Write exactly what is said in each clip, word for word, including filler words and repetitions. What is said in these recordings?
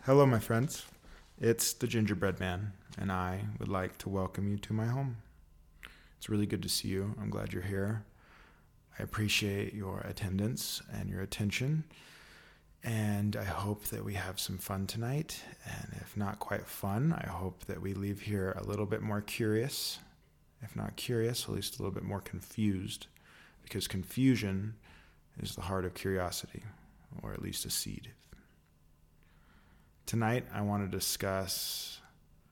Hello, my friends. It's the Gingerbread Man, and I would like to welcome you to my home. It's really good to see you. I'm glad you're here. I appreciate your attendance and your attention, and I hope that we have some fun tonight. And if not quite fun, I hope that we leave here a little bit more curious. If not curious, at least a little bit more confused, because confusion is the heart of curiosity, or at least a seed. Tonight, I want to discuss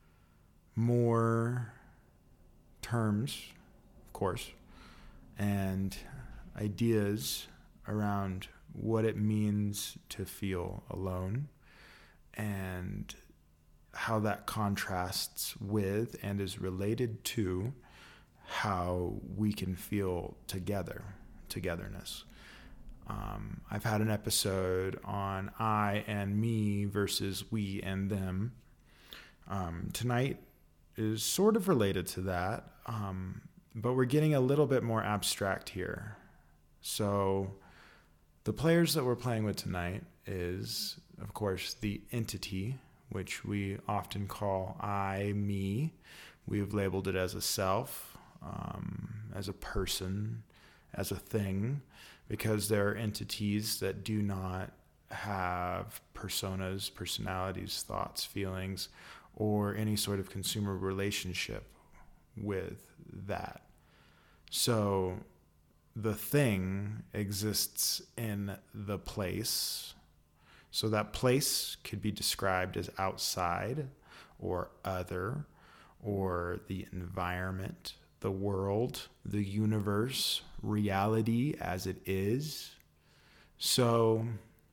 more terms, of course, and ideas around what it means to feel alone and how that contrasts with and is related to how we can feel together, togetherness. Um, I've had an episode on I and me versus we and them. Um, tonight is sort of related to that, um, but we're getting a little bit more abstract here. So the players that we're playing with tonight is, of course, the entity, which we often call I, me. We've labeled it as a self, um, as a person, as a thing, because there are entities that do not have personas, personalities, thoughts, feelings, or any sort of consumer relationship with that. So the thing exists in the place. So that place could be described as outside or other or the environment, the world, the universe, reality as it is. So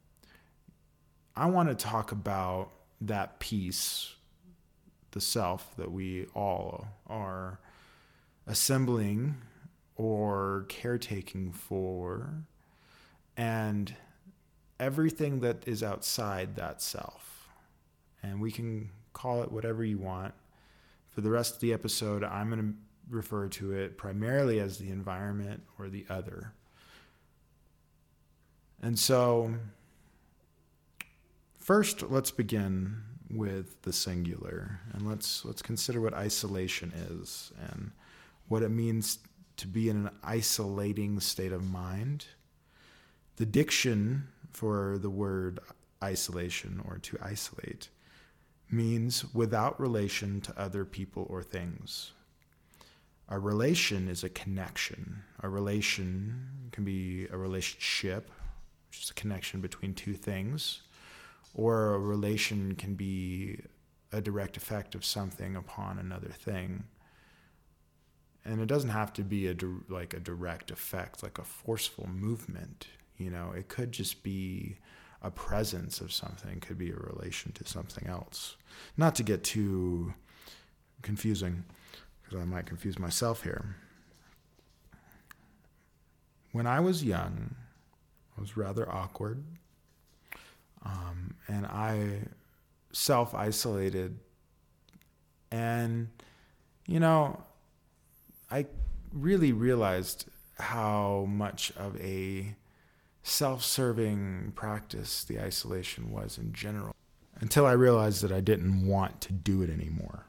I want to talk about that piece, the self that we all are assembling or caretaking for, and everything that is outside that self. And we can call it whatever you want. For the rest of the episode, I'm going to refer to it primarily as the environment or the other. And so, first, let's begin with the singular, and let's let's consider what isolation is and what it means to be in an isolating state of mind. The diction for the word isolation or to isolate means without relation to other people or things. A relation is a connection. A relation can be a relationship, which is a connection between two things, or a relation can be a direct effect of something upon another thing. And it doesn't have to be a like a direct effect, like a forceful movement. You know, it could just be a presence of something, it could be a relation to something else. Not to get too confusing, because I might confuse myself here. When I was young, I was rather awkward, um, and I self-isolated. And, you know, I really realized how much of a self-serving practice the isolation was in general, until I realized that I didn't want to do it anymore.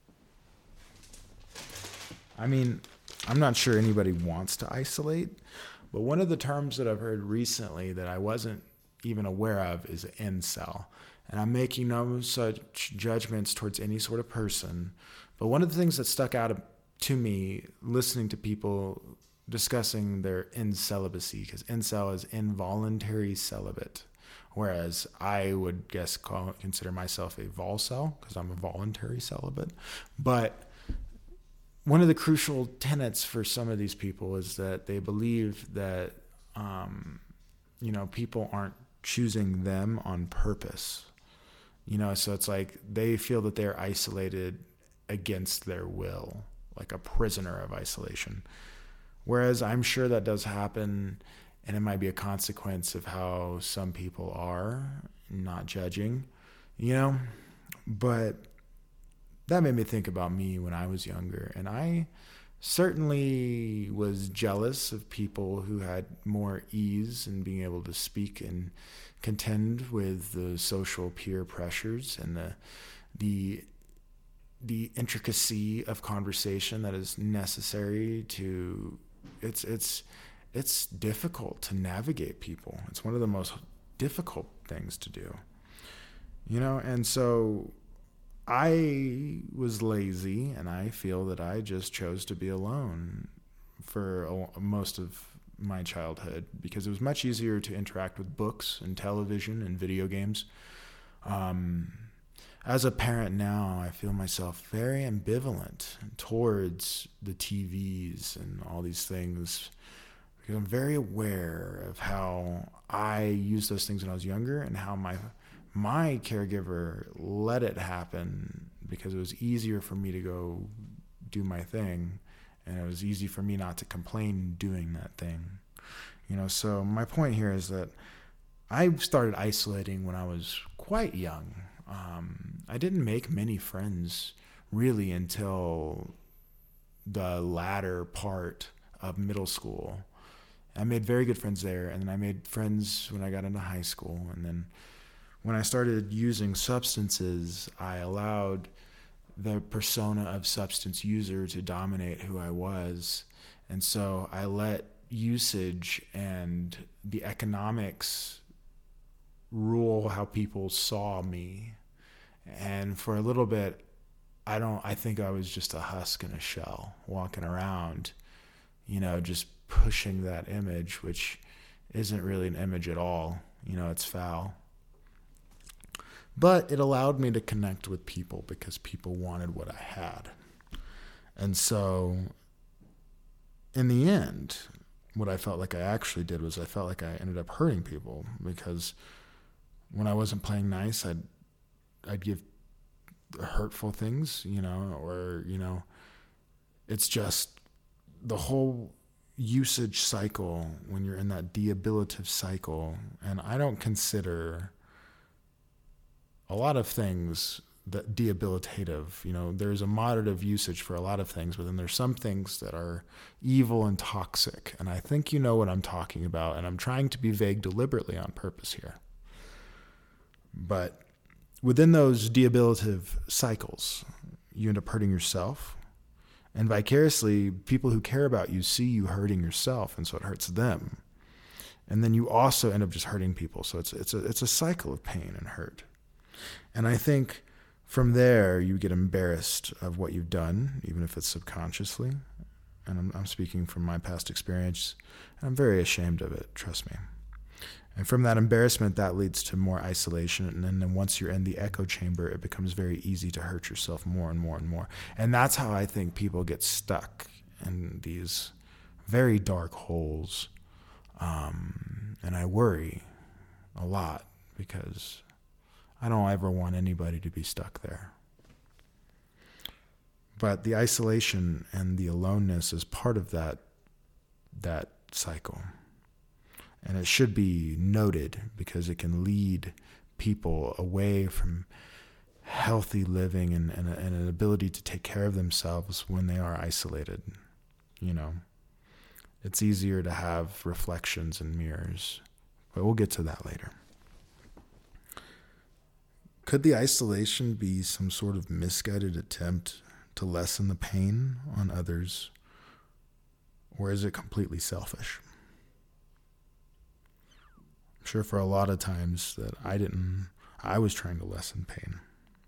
I mean, I'm not sure anybody wants to isolate, but one of the terms that I've heard recently that I wasn't even aware of is incel. And I'm making no such judgments towards any sort of person, but one of the things that stuck out to me listening to people discussing their incelibacy, because incel is involuntary celibate, whereas I would guess call, consider myself a volcel because I'm a voluntary celibate. But one of the crucial tenets for some of these people is that they believe that, um, you know, people aren't choosing them on purpose. You know, so it's like they feel that they're isolated against their will, like a prisoner of isolation. Whereas I'm sure that does happen, and it might be a consequence of how some people are, not judging, you know, but that made me think about me when I was younger, and I certainly was jealous of people who had more ease in being able to speak and contend with the social peer pressures and the the the intricacy of conversation that is necessary to it's it's it's difficult to navigate people. It's one of the most difficult things to do. You know, and so I was lazy, and I feel that I just chose to be alone for a, most of my childhood because it was much easier to interact with books and television and video games. Um, as a parent now, I feel myself very ambivalent towards the T Vs and all these things because I'm very aware of how I used those things when I was younger and how my my caregiver let it happen because it was easier for me to go do my thing, and it was easy for me not to complain doing that thing. You know, so my point here is that I started isolating when I was quite young. Um, I didn't make many friends really until the latter part of middle school. I made very good friends there, and then I made friends when I got into high school, and then when I started using substances, I allowed the persona of substance user to dominate who I was. And so I let usage and the economics rule how people saw me. And for a little bit, I don't, I think I was just a husk in a shell walking around, you know, just pushing that image, which isn't really an image at all. You know, it's foul. But it allowed me to connect with people because people wanted what I had. And so in the end, what I felt like I actually did was I felt like I ended up hurting people because when I wasn't playing nice, I'd I'd give hurtful things, you know, or, you know, it's just the whole usage cycle when you're in that deabilitative cycle. And I don't consider a lot of things that debilitative, you know, there's a moderative usage for a lot of things, but then there's some things that are evil and toxic. And I think you know what I'm talking about. And I'm trying to be vague deliberately on purpose here. But within those debilitative cycles, you end up hurting yourself. And vicariously, people who care about you see you hurting yourself, and so it hurts them. And then you also end up just hurting people. So it's it's a it's a cycle of pain and hurt. And I think from there, you get embarrassed of what you've done, even if it's subconsciously. And I'm, I'm speaking from my past experience. And I'm very ashamed of it, trust me. And from that embarrassment, that leads to more isolation. And then, then once you're in the echo chamber, it becomes very easy to hurt yourself more and more and more. And that's how I think people get stuck in these very dark holes. Um, and I worry a lot because I don't ever want anybody to be stuck there. But the isolation and the aloneness is part of that that cycle. And it should be noted because it can lead people away from healthy living and, and, and an ability to take care of themselves when they are isolated. You know, it's easier to have reflections and mirrors, but we'll get to that later. Could the isolation be some sort of misguided attempt to lessen the pain on others, or is it completely selfish? I'm sure for a lot of times that I didn't, I was trying to lessen pain.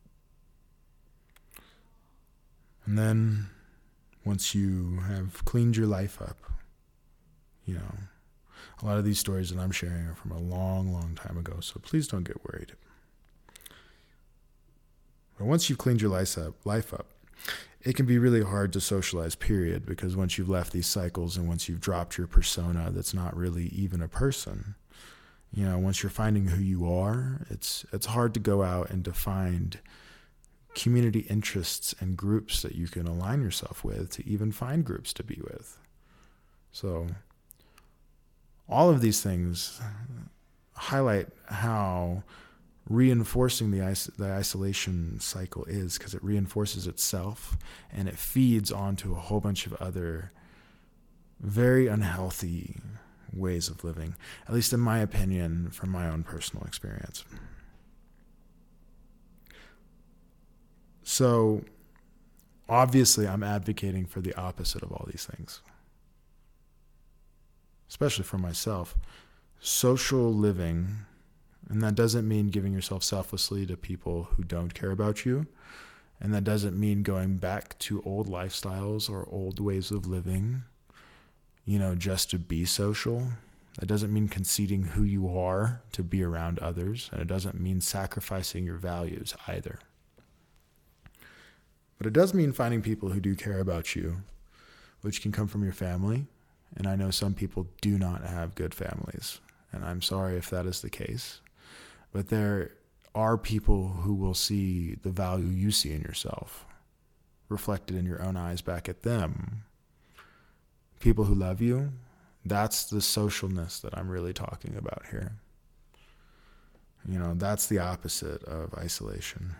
And then once you have cleaned your life up, you know, a lot of these stories that I'm sharing are from a long, long time ago, so please don't get worried. But once you've cleaned your life up, life up, it can be really hard to socialize, period, because once you've left these cycles and once you've dropped your persona that's not really even a person, you know, once you're finding who you are, it's it's hard to go out and to find community interests and groups that you can align yourself with, to even find groups to be with. So all of these things highlight how reinforcing the, is- the isolation cycle is, because it reinforces itself and it feeds onto a whole bunch of other very unhealthy ways of living, at least in my opinion, from my own personal experience. So obviously I'm advocating for the opposite of all these things, especially for myself. Social living, and that doesn't mean giving yourself selflessly to people who don't care about you. And that doesn't mean going back to old lifestyles or old ways of living, you know, just to be social. That doesn't mean conceding who you are to be around others. And it doesn't mean sacrificing your values either. But it does mean finding people who do care about you, which can come from your family. And I know some people do not have good families. And I'm sorry if that is the case. But there are people who will see the value you see in yourself reflected in your own eyes back at them. People who love you, that's the socialness that I'm really talking about here. You know, that's the opposite of isolation.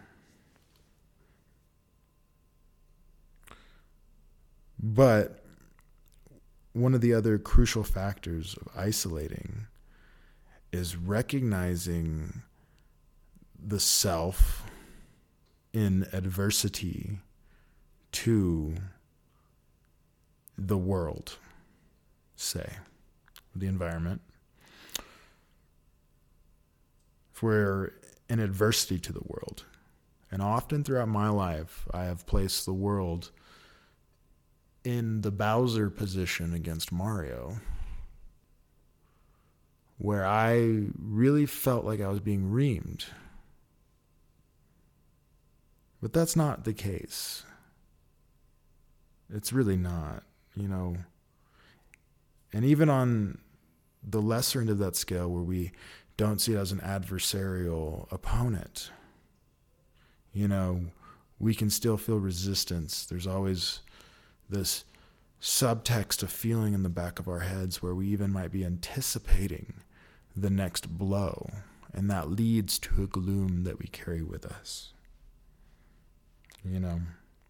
But one of the other crucial factors of isolating is recognizing the self in adversity to the world, say, the environment. If we're in adversity to the world, and often throughout my life, I have placed the world in the Bowser position against Mario, where I really felt like I was being reamed. But that's not the case. It's really not, you know. And even on the lesser end of that scale, where we don't see it as an adversarial opponent, you know, we can still feel resistance. There's always this subtext of feeling in the back of our heads where we even might be anticipating the next blow, and that leads to a gloom that we carry with us. You know,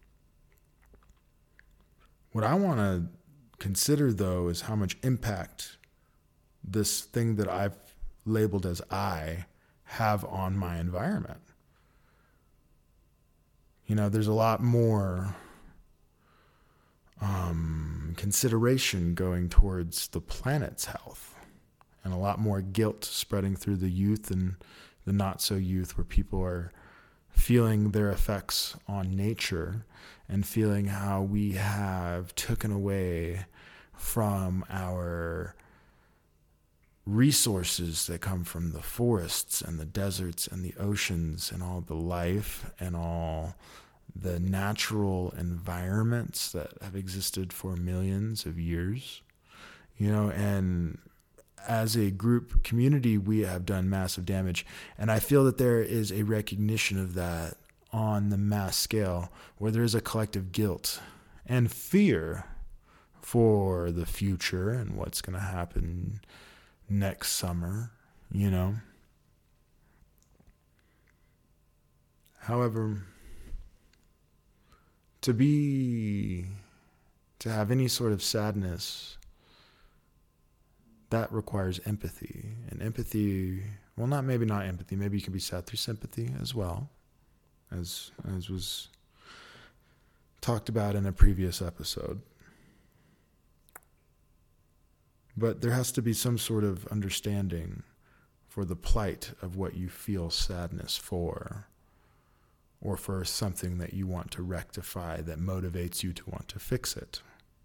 what I want to consider, though, is how much impact this thing that I've labeled as I have on my environment. You know, there's a lot more um, consideration going towards the planet's health, and a lot more guilt spreading through the youth and the not so youth, where people are feeling their effects on nature and feeling how we have taken away from our resources that come from the forests and the deserts and the oceans and all the life and all the natural environments that have existed for millions of years, you know, and as a group community, we have done massive damage. And I feel that there is a recognition of that on the mass scale, where there is a collective guilt and fear for the future and what's going to happen next summer, you know. However, to be, to have any sort of sadness, that requires empathy. And empathy, well, not maybe not empathy, maybe you can be sad through sympathy as well, as as was talked about in a previous episode. But there has to be some sort of understanding for the plight of what you feel sadness for, or for something that you want to rectify that motivates you to want to fix it.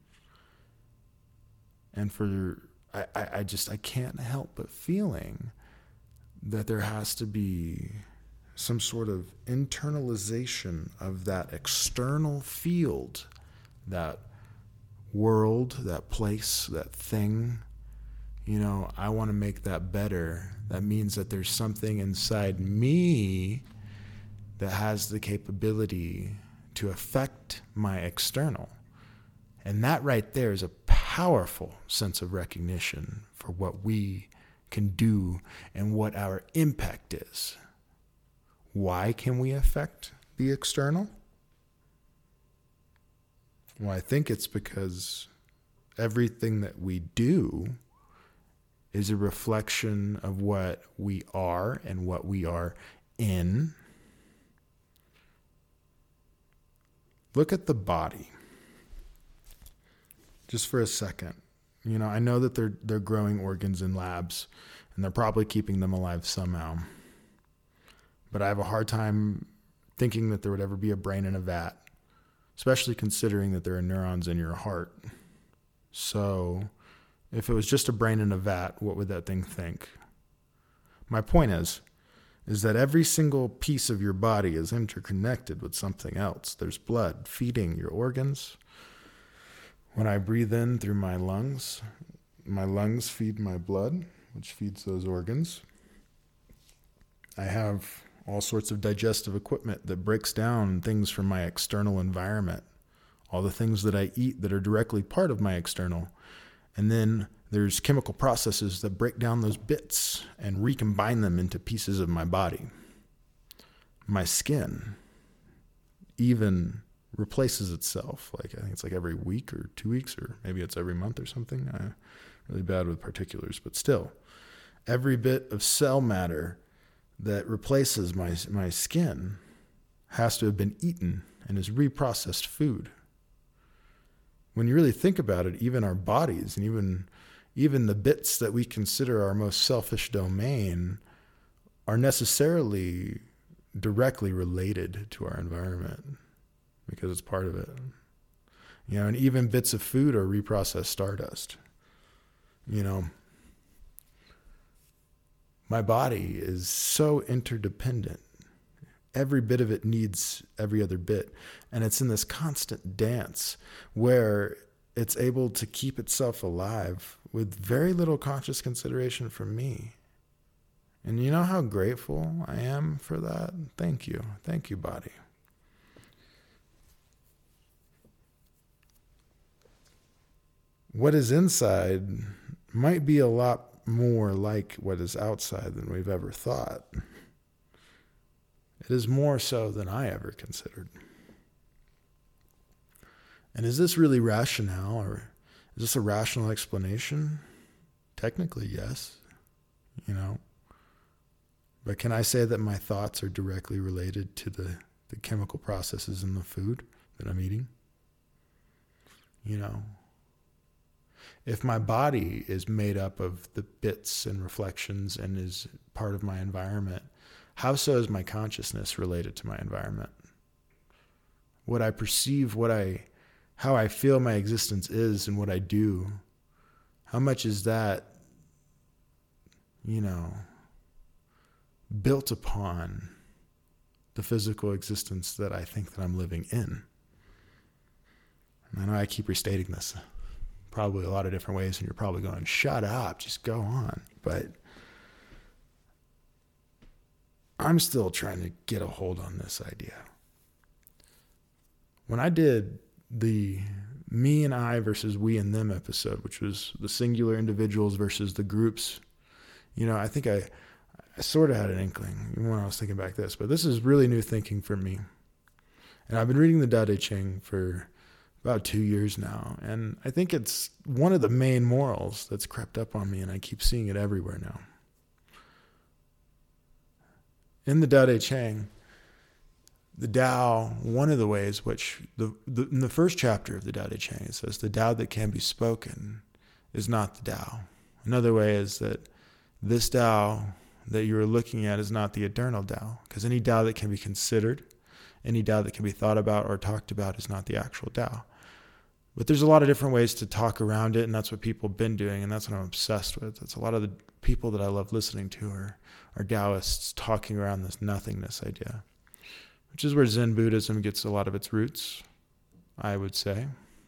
And for I, I, I just, I can't help but feeling that there has to be some sort of internalization of that external field, that world, that place, that thing. You know, I want to make that better. That means that there's something inside me that has the capability to affect my external. And that right there is a powerful sense of recognition for what we can do and what our impact is. Why can we affect the external? Well, I think it's because everything that we do is a reflection of what we are and what we are in. Look at the body. Just for a second. You know, I know that they're they're growing organs in labs, and they're probably keeping them alive somehow. But I have a hard time thinking that there would ever be a brain in a vat, especially considering that there are neurons in your heart. So if it was just a brain in a vat, what would that thing think? My point is, is that every single piece of your body is interconnected with something else. There's blood feeding your organs. When I breathe in through my lungs, my lungs feed my blood, which feeds those organs. I have all sorts of digestive equipment that breaks down things from my external environment, all the things that I eat that are directly part of my external. And then there's chemical processes that break down those bits and recombine them into pieces of my body. My skin even replaces itself. Like I think it's like every week or two weeks, or maybe it's every month or something. I'm really bad with particulars, but still, every bit of cell matter that replaces my my skin has to have been eaten and is reprocessed food. When you really think about it, even our bodies and even even the bits that we consider our most selfish domain are necessarily directly related to our environment because it's part of it. You know, and even bits of food are reprocessed stardust. You know, my body is so interdependent. Every bit of it needs every other bit. And it's in this constant dance where it's able to keep itself alive with very little conscious consideration from me. And you know how grateful I am for that? Thank you. Thank you, body. What is inside might be a lot more like what is outside than we've ever thought. It is more so than I ever considered. And is this really rationale, or is this a rational explanation? Technically, yes. You know. But can I say that my thoughts are directly related to the, the chemical processes in the food that I'm eating? You know. If my body is made up of the bits and reflections and is part of my environment, how so is my consciousness related to my environment? What I perceive, what I, how I feel my existence is and what I do, how much is that, you know, built upon the physical existence that I think that I'm living in? And I know I keep restating this probably a lot of different ways, and you're probably going, shut up, just go on. But I'm still trying to get a hold on this idea. When I did the me and I versus we and them episode, which was the singular individuals versus the groups, you know, I think I, I sort of had an inkling even when I was thinking back this, but this is really new thinking for me. And I've been reading the Tao Te Ching for about two years now, and I think it's one of the main morals that's crept up on me, and I keep seeing it everywhere now. In the Tao Te Ching, the Tao, one of the ways which, the, the in the first chapter of the Tao Te Ching, it says, the Tao that can be spoken is not the Tao. Another way is that this Tao that you're looking at is not the eternal Tao, because any Tao that can be considered, any Tao that can be thought about or talked about is not the actual Tao. But there's a lot of different ways to talk around it, and that's what people have been doing, and that's what I'm obsessed with. That's a lot of the people that I love listening to are, are Taoists talking around this nothingness idea, which is where Zen Buddhism gets a lot of its roots, I would say.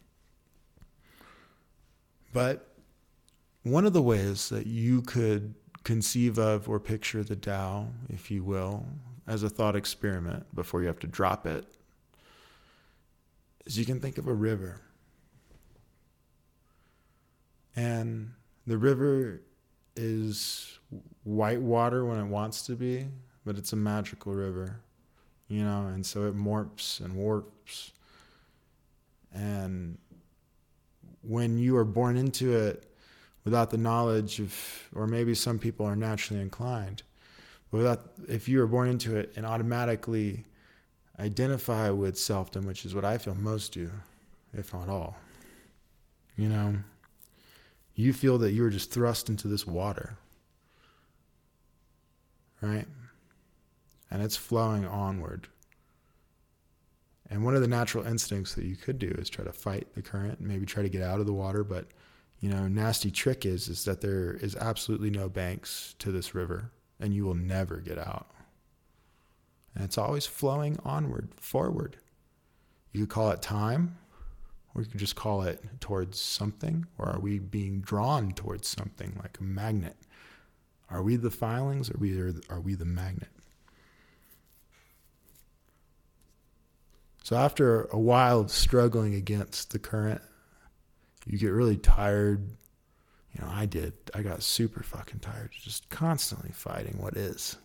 But one of the ways that you could conceive of or picture the Tao, if you will, as a thought experiment before you have to drop it, is you can think of a river. And the river is white water when it wants to be, but it's a magical river, you know, and so it morphs and warps. And when you are born into it without the knowledge of, or maybe some people are naturally inclined, but without, if you are born into it and automatically identify with selfdom, which is what I feel most do, if not all, you know, you feel that you're just thrust into this water, right? And it's flowing onward. And one of the natural instincts that you could do is try to fight the current and maybe try to get out of the water. But, you know, nasty trick is, is that there is absolutely no banks to this river and you will never get out. And it's always flowing onward, forward. You could call it time, or you could just call it towards something. Or are we being drawn towards something like a magnet? Are we the filings, or are we, are we the magnet? So after a while of struggling against the current, you get really tired. You know, I did. I got super fucking tired, just constantly fighting what is.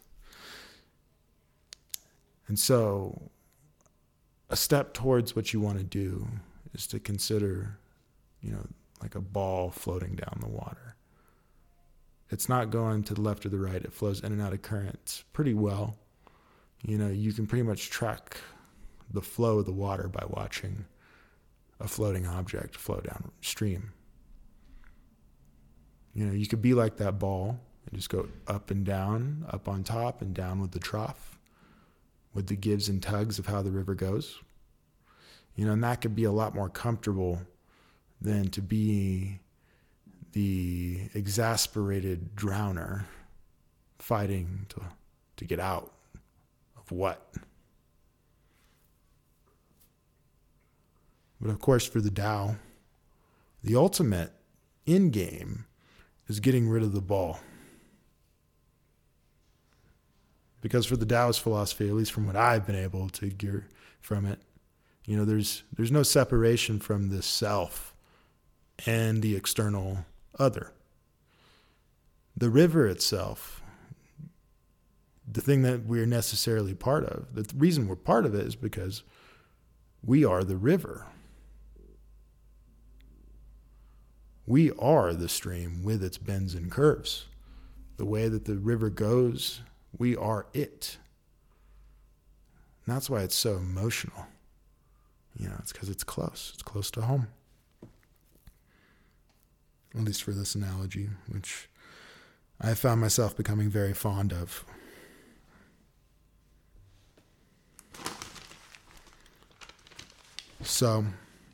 And so a step towards what you want to do is to consider, you know, like a ball floating down the water. It's not going to the left or the right. It flows in and out of currents pretty well. You know, you can pretty much track the flow of the water by watching a floating object flow downstream. You know, you could be like that ball and just go up and down, up on top and down with the trough, with the gives and tugs of how the river goes. You know, and that could be a lot more comfortable than to be the exasperated drowner fighting to to get out of what? But of course, for the Tao, the ultimate end game is getting rid of the ball. Because for the Taoist philosophy, at least from what I've been able to gear from it, you know, there's there's no separation from the self and the external other. The river itself, the thing that we're necessarily part of, the reason we're part of it is because we are the river. We are the stream with its bends and curves. The way that the river goes, we are it. And that's why it's so emotional. You know, it's because it's close. It's close to home. At least for this analogy, which I found myself becoming very fond of. So,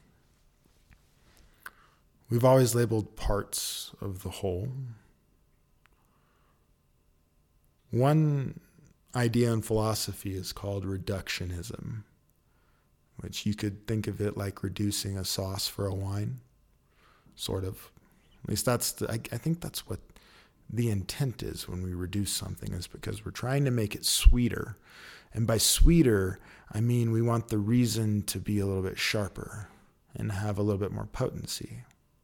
we've always labeled parts of the whole. One idea in philosophy is called reductionism, which you could think of it like reducing a sauce for a wine, sort of. At least that's the, I, I think that's what the intent is when we reduce something, is because we're trying to make it sweeter. And by sweeter, I mean we want the reason to be a little bit sharper and have a little bit more potency.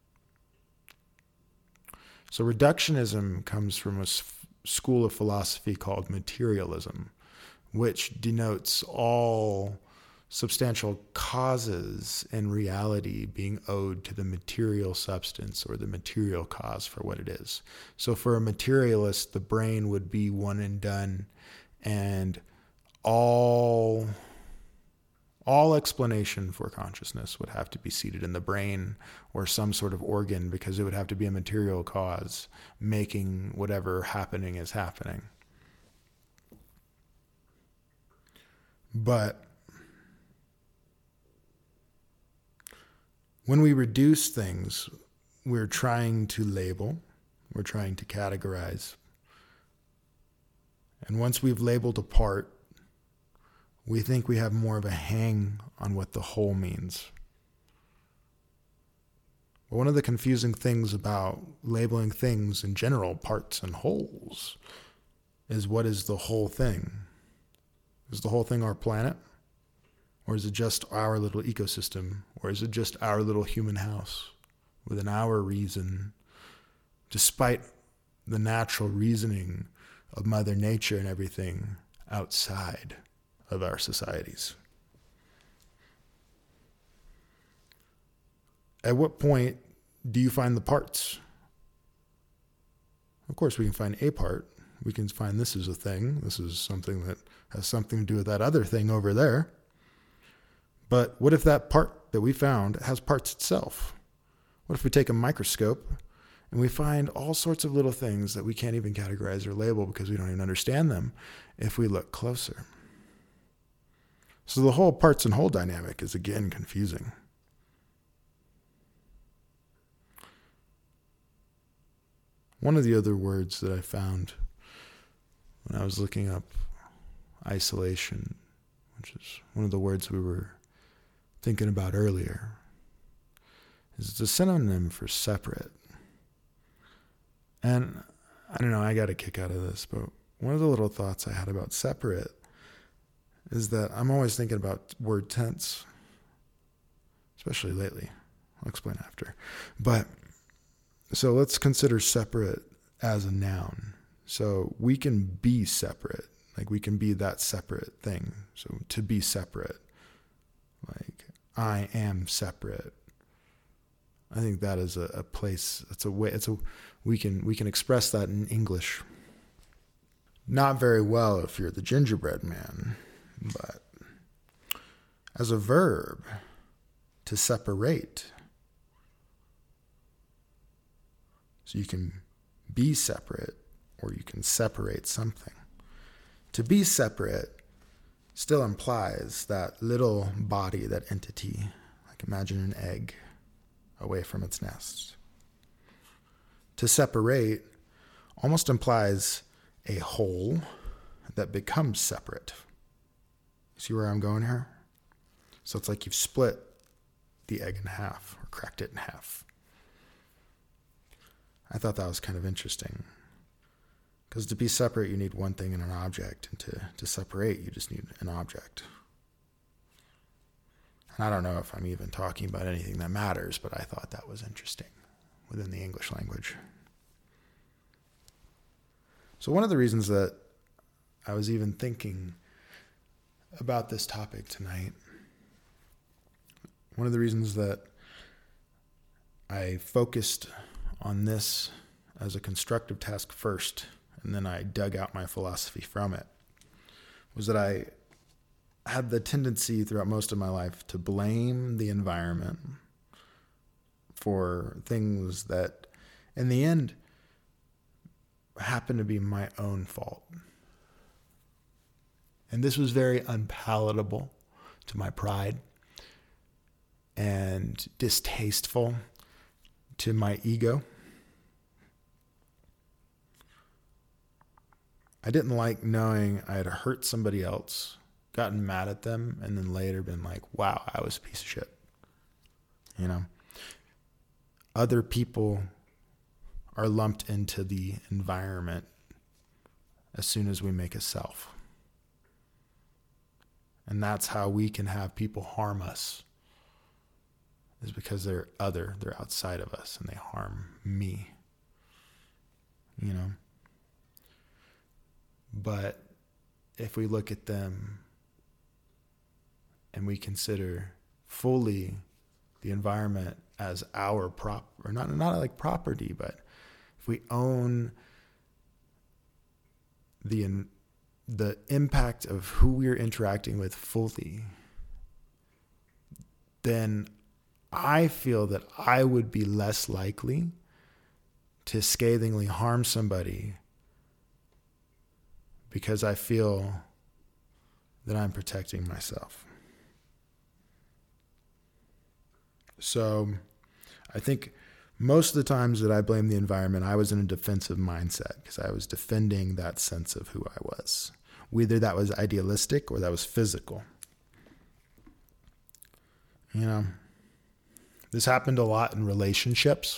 So reductionism comes from a school of philosophy called materialism, which denotes all substantial causes in reality being owed to the material substance or the material cause for what it is. So for a materialist, the brain would be one and done, and all all explanation for consciousness would have to be seated in the brain or some sort of organ, because it would have to be a material cause making whatever happening is happening. But when we reduce things, we're trying to label, we're trying to categorize. And once we've labeled a part, we think we have more of a hang on what the whole means. But one of the confusing things about labeling things in general, parts and wholes, is what is the whole thing? Is the whole thing our planet? Or is it just our little ecosystem? Or is it just our little human house within our reason, despite the natural reasoning of Mother Nature and everything? outside of our societies. At what point do you find the parts? Of course, we can find a part. We can find this is a thing. This is something that has something to do with that other thing over there. But what if that part that we found has parts itself? What if we take a microscope and we find all sorts of little things that we can't even categorize or label because we don't even understand them if we look closer? So the whole parts and whole dynamic is again confusing. One of the other words that I found when I was looking up isolation, which is one of the words we were thinking about earlier, is it's a synonym for separate. And I don't know, I got a kick out of this, but one of the little thoughts I had about separate is that I'm always thinking about word tense, especially lately. I'll explain after. But so let's consider separate as a noun. So we can be separate, like we can be that separate thing. So to be separate, like I am separate. I think that is a, a place. It's a way. It's a we can we can express that in English. Not very well if you're the gingerbread man, but as a verb, to separate. So you can be separate or you can separate something. To be separate still implies that little body, that entity, like imagine an egg away from its nest. To separate almost implies a whole that becomes separate. See where I'm going here? So it's like you've split the egg in half or cracked it in half. I thought that was kind of interesting. Because to be separate, you need one thing and an object. And to, to separate, you just need an object. And I don't know if I'm even talking about anything that matters, but I thought that was interesting within the English language. So one of the reasons that I was even thinking about this topic tonight, one of the reasons that I focused on this as a constructive task first, and then I dug out my philosophy from it, was that I had the tendency throughout most of my life to blame the environment for things that, in the end, happened to be my own fault. And this was very unpalatable to my pride and distasteful to my ego. I didn't like knowing I had hurt somebody else, gotten mad at them, and then later been like, wow, I was a piece of shit. You know? Other people are lumped into the environment as soon as we make a self. And that's how we can have people harm us, is because they're other, they're outside of us, and they harm me. You know? But if we look at them and we consider fully the environment as our prop, or not, not like property, but if we own the the impact of who we're interacting with fully, then I feel that I would be less likely to scathingly harm somebody, because I feel that I'm protecting myself. So I think most of the times that I blame the environment, I was in a defensive mindset because I was defending that sense of who I was. Whether that was idealistic or that was physical. You know, this happened a lot in relationships.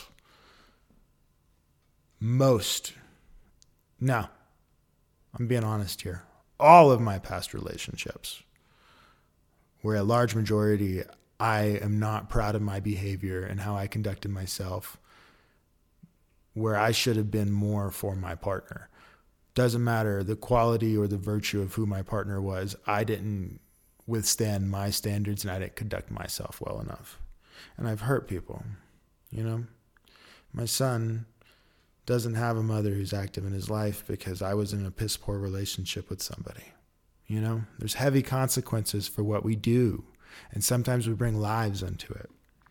Most, now, I'm being honest here, all of my past relationships, where a large majority, I am not proud of my behavior and how I conducted myself, where I should have been more for my partner. doesn't matter the quality or the virtue of who my partner was, I didn't withstand my standards and I didn't conduct myself well enough. And I've hurt people, you know. My son doesn't have a mother who's active in his life because I was in a piss poor relationship with somebody. You know, there's heavy consequences for what we do. And sometimes we bring lives into it.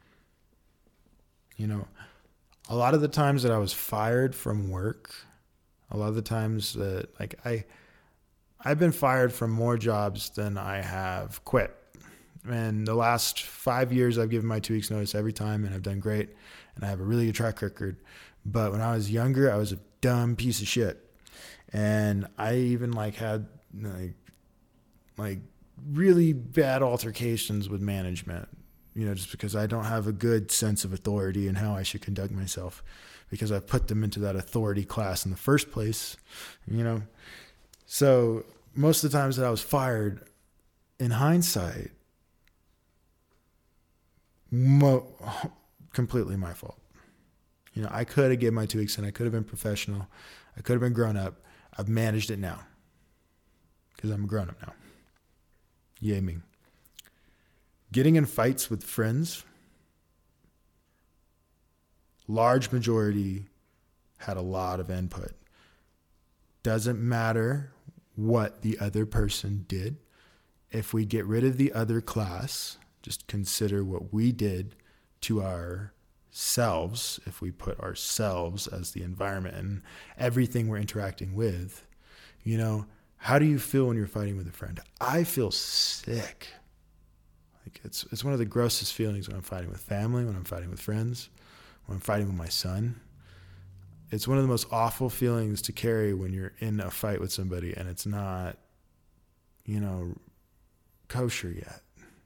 You know, a lot of the times that I was fired from work, a lot of the times that like I, I've been fired from more jobs than I have quit. And the last five years I've given my two weeks notice every time and I've done great and I have a really good track record. But when I was younger, I was a dumb piece of shit. And I even like had like, like really bad altercations with management, you know, just because I don't have a good sense of authority and how I should conduct myself because I put them into that authority class in the first place, you know. So most of the times that I was fired, in hindsight, mo- completely my fault. You know, I could have given my two weeks and I could have been professional. I could have been grown up. I've managed it now because I'm a grown up now. Yay me. Getting in fights with friends, large majority had a lot of input. Doesn't matter what the other person did. If we get rid of the other class, just consider what we did to ourselves. If we put ourselves as the environment and everything we're interacting with, you know, how do you feel when you're fighting with a friend? I feel sick. Like it's it's one of the grossest feelings when I'm fighting with family, when I'm fighting with friends, when I'm fighting with my son. It's one of the most awful feelings to carry when you're in a fight with somebody and it's not, you know, kosher yet.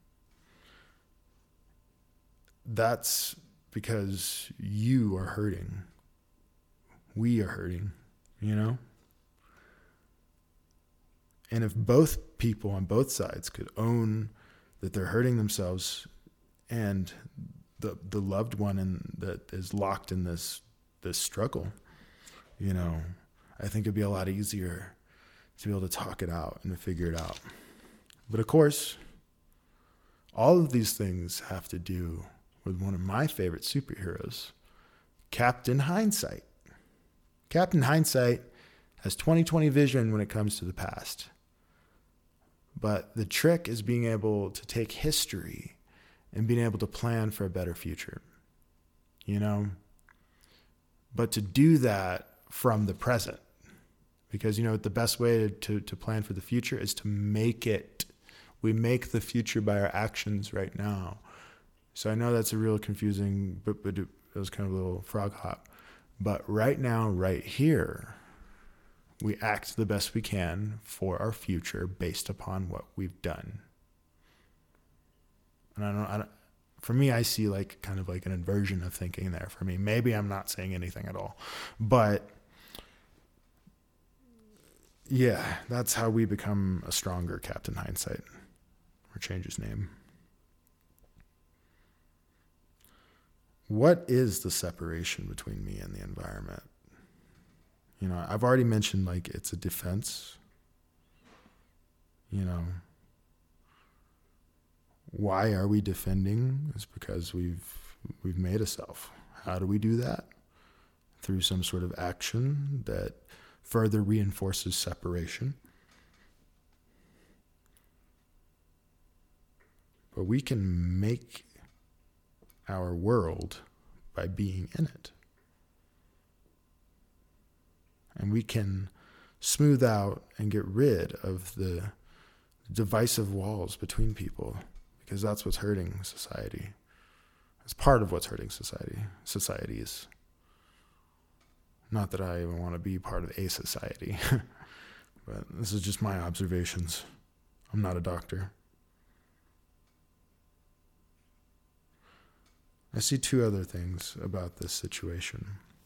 That's because you are hurting. We are hurting, you know? And if both people on both sides could own that they're hurting themselves and the the loved one in, that is locked in this this struggle, you know, I think it'd be a lot easier to be able to talk it out and to figure it out. But of course, all of these things have to do with one of my favorite superheroes, Captain Hindsight. Captain Hindsight has twenty twenty vision when it comes to the past. But the trick is being able to take history and being able to plan for a better future, you know? But to do that from the present, because, you know, the best way to, to plan for the future is to make it. We make the future by our actions right now. So I know that's a real confusing, but, but it was kind of a little frog hop. But right now, right here, we act the best we can for our future based upon what we've done. And I don't, I don't, for me, I see like kind of like an inversion of thinking there for me. Maybe I'm not saying anything at all, but yeah, that's how we become a stronger Captain Hindsight, or change his name. What is the separation between me and the environment? You know, I've already mentioned like it's a defense. You know, why are we defending? It's because we've we've made a self. How do we do that? Through some sort of action that further reinforces separation. But we can make our world by being in it. And we can smooth out and get rid of the divisive walls between people, because that's what's hurting society. It's part of what's hurting society. Societies. Not that I even want to be part of a society, but this is just my observations. I'm not a doctor. I see two other things about this situation.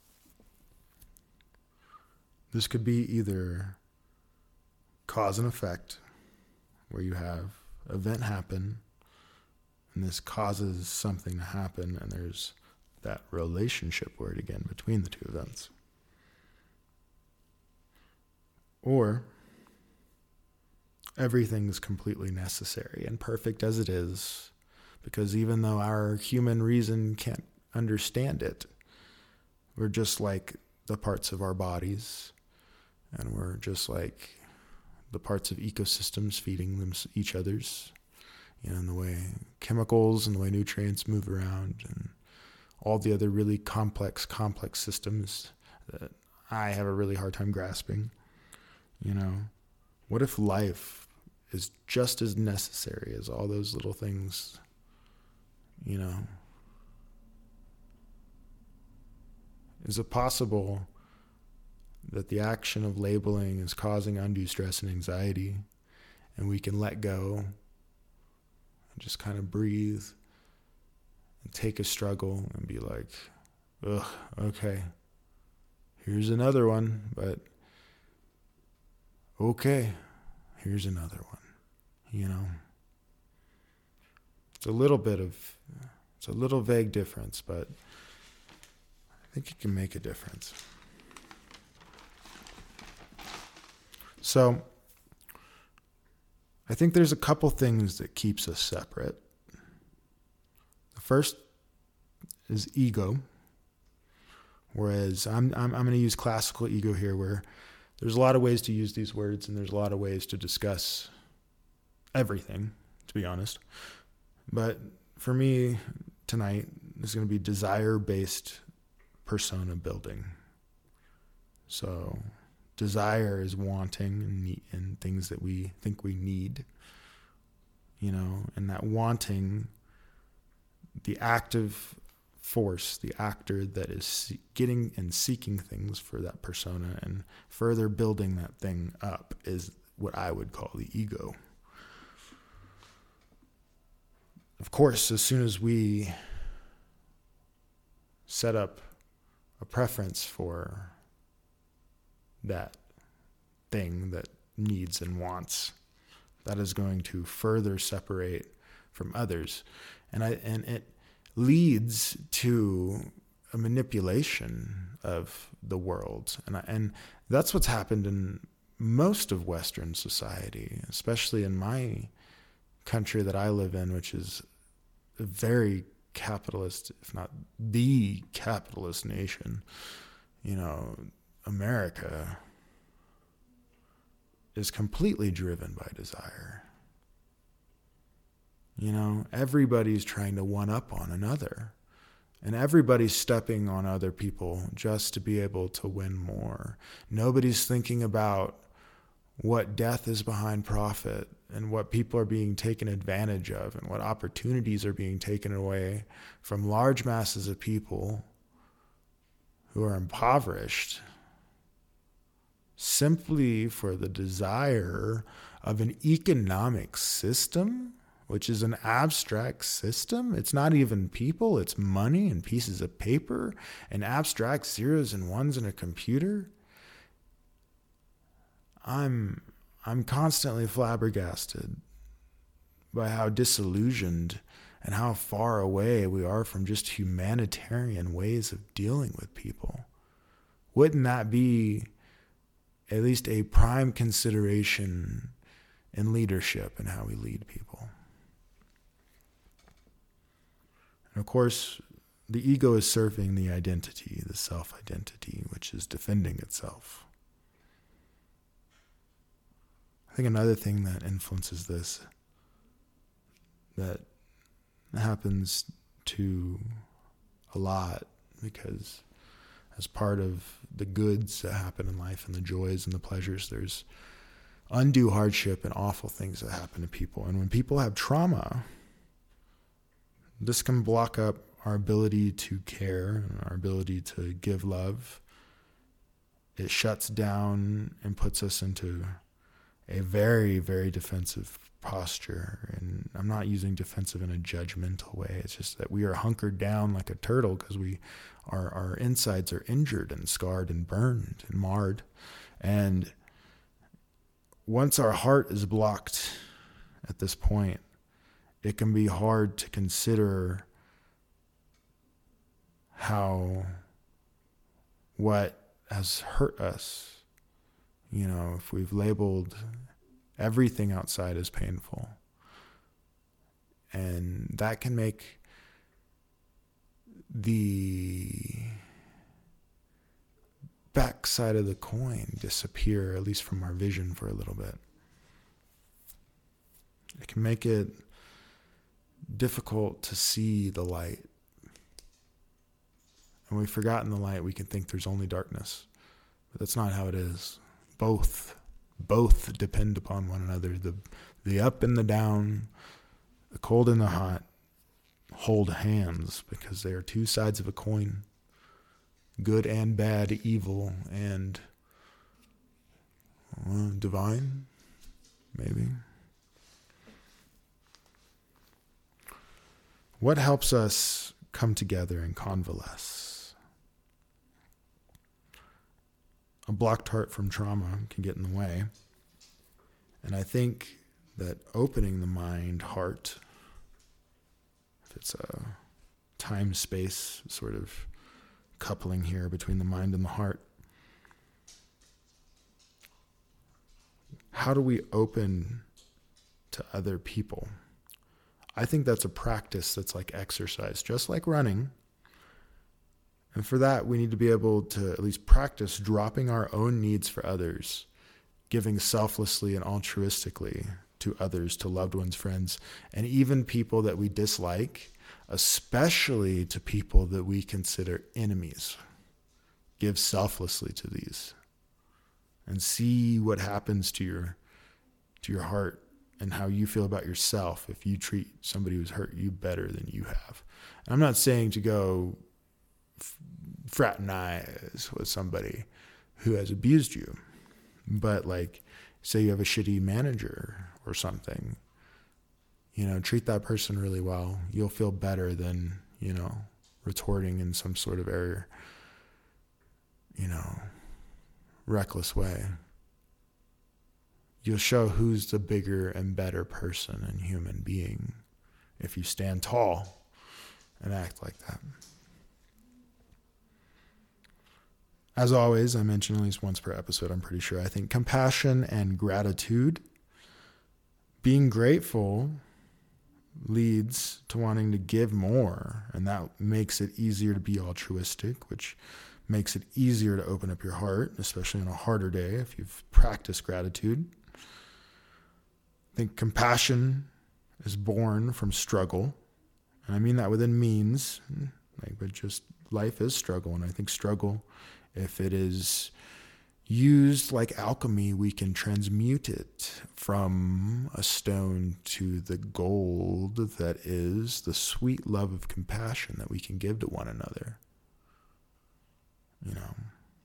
This could be either cause and effect, where you have an event happen, and this causes something to happen, and there's that relationship word again between the two events. Or everything's completely necessary and perfect as it is, because even though our human reason can't understand it, we're just like the parts of our bodies, and we're just like the parts of ecosystems feeding them each other's, you know, in the way chemicals and the way nutrients move around and all the other really complex, complex systems that I have a really hard time grasping. You know, what if life is just as necessary as all those little things, you know? Is it possible that the action of labeling is causing undue stress and anxiety, and we can let go and just kind of breathe and take a struggle and be like, ugh, okay, here's another one, but okay, here's another one, you know? It's a little bit of, it's a little vague difference, but I think it can make a difference. So I think there's a couple things that keeps us separate. The first is ego, whereas I'm I'm, I'm going to use classical ego here, where there's a lot of ways to use these words and there's a lot of ways to discuss everything, to be honest. But for me tonight, is going to be desire-based persona building. So desire is wanting and, need, and things that we think we need, you know, and that wanting, the active force, the actor that is getting and seeking things for that persona and further building that thing up, is what I would call the ego. Of course, as soon as we set up a preference for that thing that needs and wants, that is going to further separate from others. And I and it leads to a manipulation of the world. And I, and that's what's happened in most of Western society, especially in my country that I live in, which is a very capitalist, if not the capitalist nation. You know, America is completely driven by desire. You know, everybody's trying to one up on another, and everybody's stepping on other people just to be able to win more. Nobody's thinking about what death is behind profit and what people are being taken advantage of and what opportunities are being taken away from large masses of people who are impoverished simply for the desire of an economic system, which is an abstract system. It's not even people, it's money and pieces of paper and abstract zeros and ones in a computer. I'm I'm constantly flabbergasted by how disillusioned and how far away we are from just humanitarian ways of dealing with people. Wouldn't that be at least a prime consideration in leadership and how we lead people? And of course, the ego is serving the identity, the self-identity, which is defending itself. I think another thing that influences this, that happens to a lot, because as part of the goods that happen in life and the joys and the pleasures, there's undue hardship and awful things that happen to people. And when people have trauma, this can block up our ability to care and our ability to give love. It shuts down and puts us into a very, very defensive posture. And I'm not using defensive in a judgmental way. It's just that we are hunkered down like a turtle because we our our insides are injured and scarred and burned and marred. And once our heart is blocked at this point, it can be hard to consider how what has hurt us, You know, if we've labeled everything outside as painful, and that can make the backside of the coin disappear, at least from our vision, for a little bit. It can make it difficult to see the light. And we've forgotten the light, we can think there's only darkness. But that's not how it is. Both, both depend upon one another. The, the up and the down, the cold and the hot, hold hands because they are two sides of a coin. Good and bad, evil and uh, divine, maybe. What helps us come together and convalesce? A blocked heart from trauma can get in the way. And I think that opening the mind, heart, if it's a time-space sort of coupling here between the mind and the heart, how do we open to other people? I think that's a practice that's like exercise, just like running. And for that, we need to be able to at least practice dropping our own needs for others, giving selflessly and altruistically to others, to loved ones, friends, and even people that we dislike, especially to people that we consider enemies. Give selflessly to these and see what happens to your to your heart and how you feel about yourself if you treat somebody who's hurt you better than you have. And I'm not saying to go f- fraternize with somebody who has abused you, but like, say you have a shitty manager or something, you know, treat that person really well. You'll feel better than, you know, retorting in some sort of error, you know, reckless way. You'll show who's the bigger and better person and human being if you stand tall and act like that. As always, I mention at least once per episode, I'm pretty sure, I think compassion and gratitude, being grateful, leads to wanting to give more, and that makes it easier to be altruistic, which makes it easier to open up your heart, especially on a harder day if you've practiced gratitude. I think compassion is born from struggle, and I mean that within means, like, but just life is struggle, and I think struggle, if it is used like alchemy, we can transmute it from a stone to the gold that is the sweet love of compassion that we can give to one another. You know,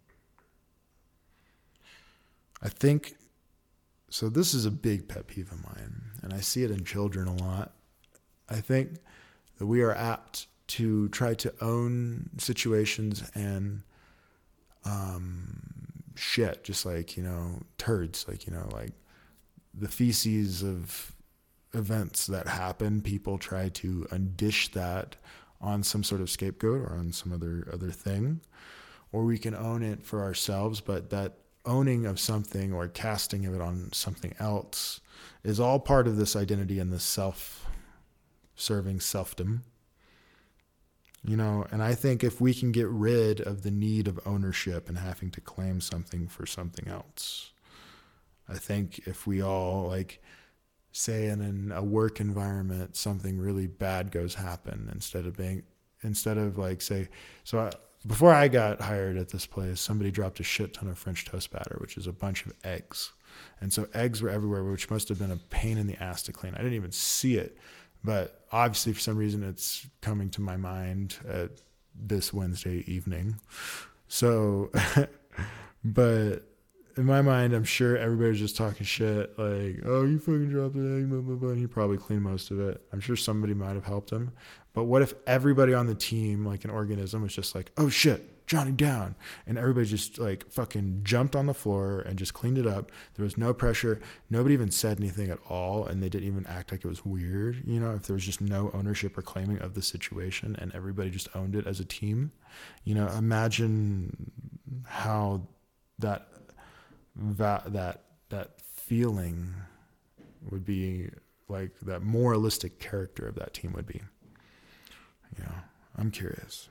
I think, so this is a big pet peeve of mine, and I see it in children a lot. I think that we are apt to try to own situations and um, shit, just like, you know, turds, like, you know, like the feces of events that happen, people try to undish that on some sort of scapegoat or on some other other thing. Or we can own it for ourselves, but that owning of something or casting of it on something else is all part of this identity and this self-serving selfdom. You know, and I think if we can get rid of the need of ownership and having to claim something for something else, I think if we all, like, say in an, a work environment, something really bad goes happen, instead of being, instead of like, say, so I, before I got hired at this place, somebody dropped a shit ton of French toast batter, which is a bunch of eggs. And so eggs were everywhere, which must have been a pain in the ass to clean. I didn't even see it. But obviously, for some reason, it's coming to my mind at this Wednesday evening. So, but in my mind, I'm sure everybody's just talking shit. Like, oh, you fucking dropped an egg, blah, blah, blah. And he probably cleaned most of it. I'm sure somebody might have helped him. But what if everybody on the team, like an organism, was just like, oh shit, Johnny down. And everybody just like fucking jumped on the floor and just cleaned it up. There was no pressure. Nobody even said anything at all. And they didn't even act like it was weird. You know, if there was just no ownership or claiming of the situation and everybody just owned it as a team, you know, imagine how that va- that that feeling would be like that moralistic character of that team would be. You know, I'm curious.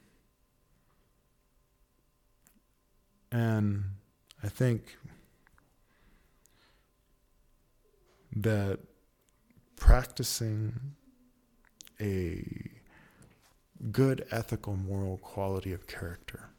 And I think that practicing a good ethical moral quality of character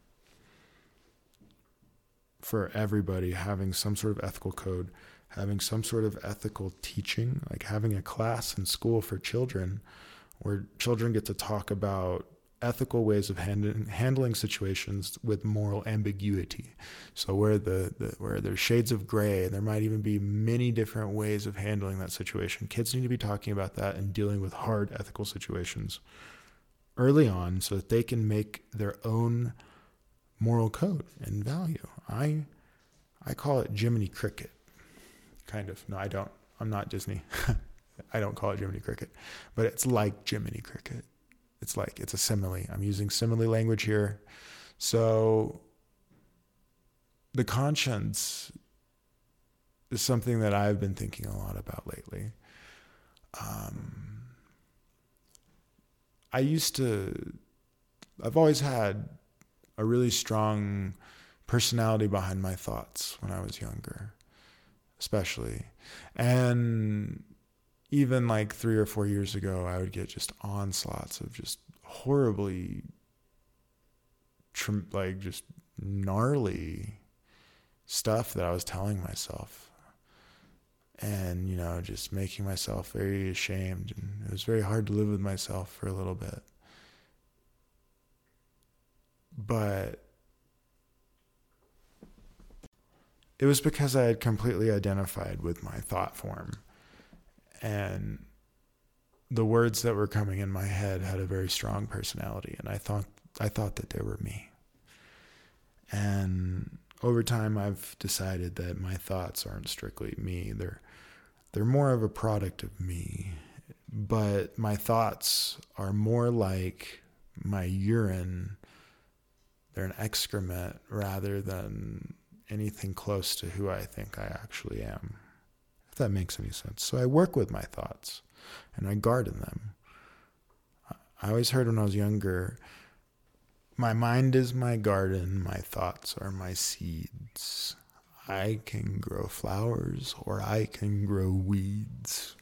for everybody, having some sort of ethical code, having some sort of ethical teaching, like having a class in school for children where children get to talk about ethical ways of handling handling situations with moral ambiguity. So where the, the where there's shades of gray, there might even be many different ways of handling that situation. Kids need to be talking about that and dealing with hard ethical situations early on so that they can make their own moral code and value. I I call it Jiminy Cricket. Kind of. No, I don't. I'm not Disney. I don't call it Jiminy Cricket. But it's like Jiminy Cricket. It's like, it's a simile. I'm using simile language here. So the conscience is something that I've been thinking a lot about lately. Um, I used to, I've always had a really strong personality behind my thoughts when I was younger, especially. And even like three or four years ago, I would get just onslaughts of just horribly, like just gnarly stuff that I was telling myself. And, you know, just making myself very ashamed. And it was very hard to live with myself for a little bit. But it was because I had completely identified with my thought form. And the words that were coming in my head had a very strong personality, and I thought I thought that they were me. And over time, I've decided that my thoughts aren't strictly me; they're they're more of a product of me. But my thoughts are more like my urine; they're an excrement rather than anything close to who I think I actually am. If that makes any sense. So I work with my thoughts and I garden them. I always heard when I was younger, my mind is my garden, my thoughts are my seeds. I can grow flowers or I can grow weeds.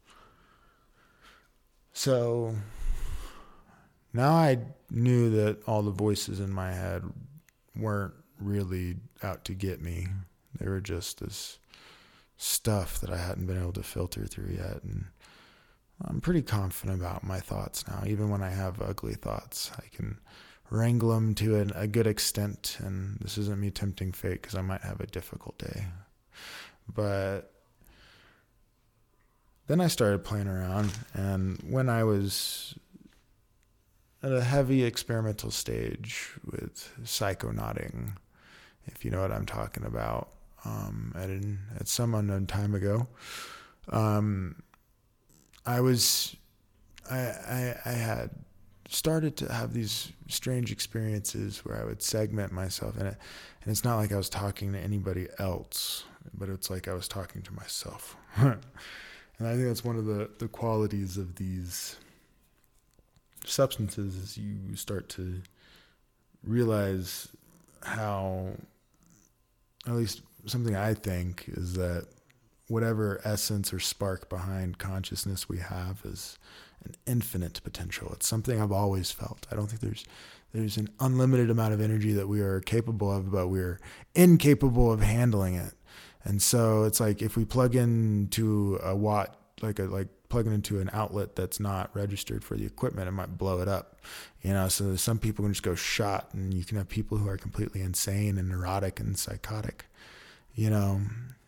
So now I knew that all the voices in my head weren't really out to get me. They were just this stuff that I hadn't been able to filter through yet. And I'm pretty confident about my thoughts now. Even when I have ugly thoughts, I can wrangle them to an, a good extent. And this isn't me tempting fate because I might have a difficult day. But then I started playing around. And when I was at a heavy experimental stage with psychonauting, if you know what I'm talking about, Um, at an, at some unknown time ago, um, I was, I, I, I had started to have these strange experiences where I would segment myself in it, and it's not like I was talking to anybody else, but it's like I was talking to myself. And I think that's one of the, the qualities of these substances is you start to realize how, at least something I think is that whatever essence or spark behind consciousness we have is an infinite potential. It's something I've always felt. I don't think there's there's an unlimited amount of energy that we are capable of, but we're incapable of handling it. And so it's like if we plug into a watt, like a like plugging into an outlet that's not registered for the equipment, it might blow it up. You know, so some people can just go shot, and you can have people who are completely insane and neurotic and psychotic. You know,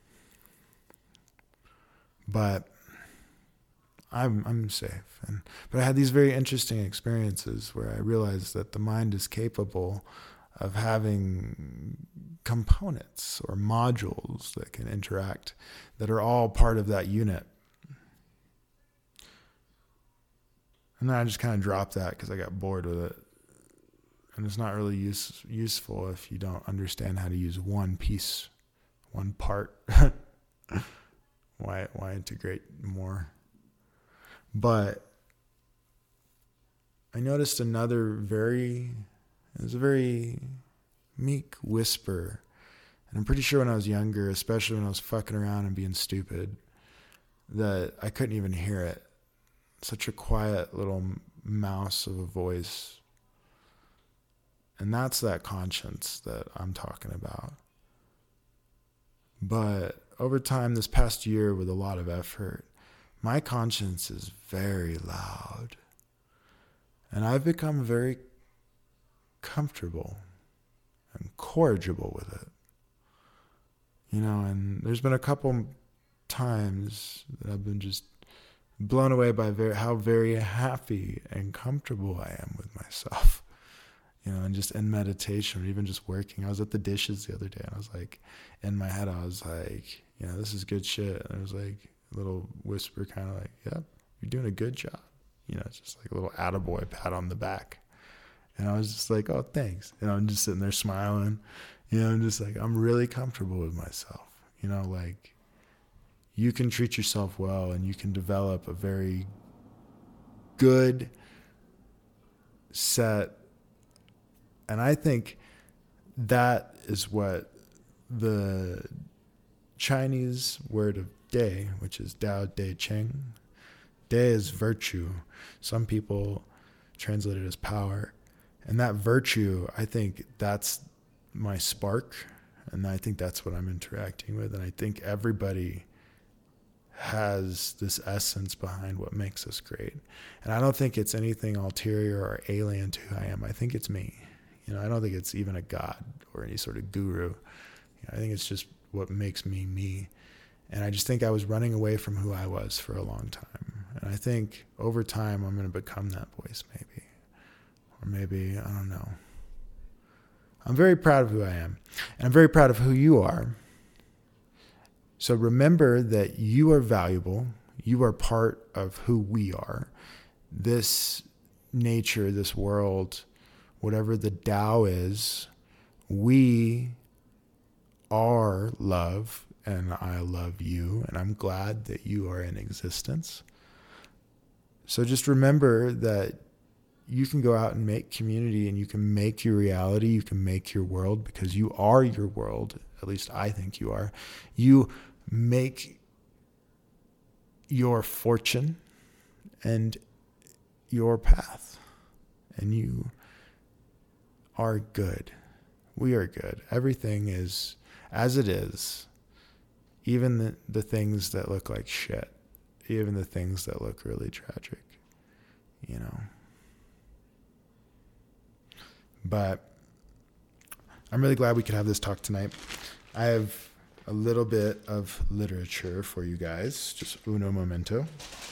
but I'm I'm safe. And but I had these very interesting experiences where I realized that the mind is capable of having components or modules that can interact that are all part of that unit. And then I just kind of dropped that because I got bored with it. And it's not really use, useful if you don't understand how to use one piece one part. why why integrate more? But I noticed another very, it was a very meek whisper. And I'm pretty sure when I was younger, especially when I was fucking around and being stupid, that I couldn't even hear it. Such a quiet little mouse of a voice. And that's that conscience that I'm talking about. But over time, this past year, with a lot of effort, my conscience is very loud. And I've become very comfortable and corrigible with it. You know, and there's been a couple times that I've been just blown away by very, how very happy and comfortable I am with myself. You know, and just in meditation or even just working. I was at the dishes the other day and I was like, in my head, I was like, you know, this is good shit. And it was like a little whisper kind of like, yep, you're doing a good job. You know, it's just like a little attaboy pat on the back. And I was just like, oh, thanks. And I'm just sitting there smiling. You know, I'm just like, I'm really comfortable with myself. You know, like, you can treat yourself well and you can develop a very good set. And I think that is what the Chinese word of day, which is Dao De Cheng. Day is virtue. Some people translate it as power. And that virtue, I think that's my spark. And I think that's what I'm interacting with. And I think everybody has this essence behind what makes us great. And I don't think it's anything ulterior or alien to who I am. I think it's me. You know, I don't think it's even a god or any sort of guru. You know, I think it's just what makes me me. And I just think I was running away from who I was for a long time. And I think over time I'm going to become that voice maybe. Or maybe, I don't know. I'm very proud of who I am. And I'm very proud of who you are. So remember that you are valuable. You are part of who we are. This nature, this world, whatever the Tao is, we are love, and I love you, and I'm glad that you are in existence. So just remember that you can go out and make community, and you can make your reality, you can make your world, because you are your world. At least I think you are. You make your fortune and your path, and you are good. We are good. Everything is as it is. Even the, the things that look like shit, even the things that look really tragic, you know. But I'm really glad we could have this talk tonight. I have a little bit of literature for you guys, just uno momento.